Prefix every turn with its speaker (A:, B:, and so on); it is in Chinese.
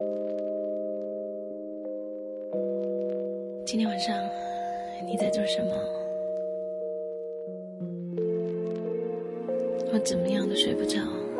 A: 今天晚上你在做什么？我怎么样都睡不着。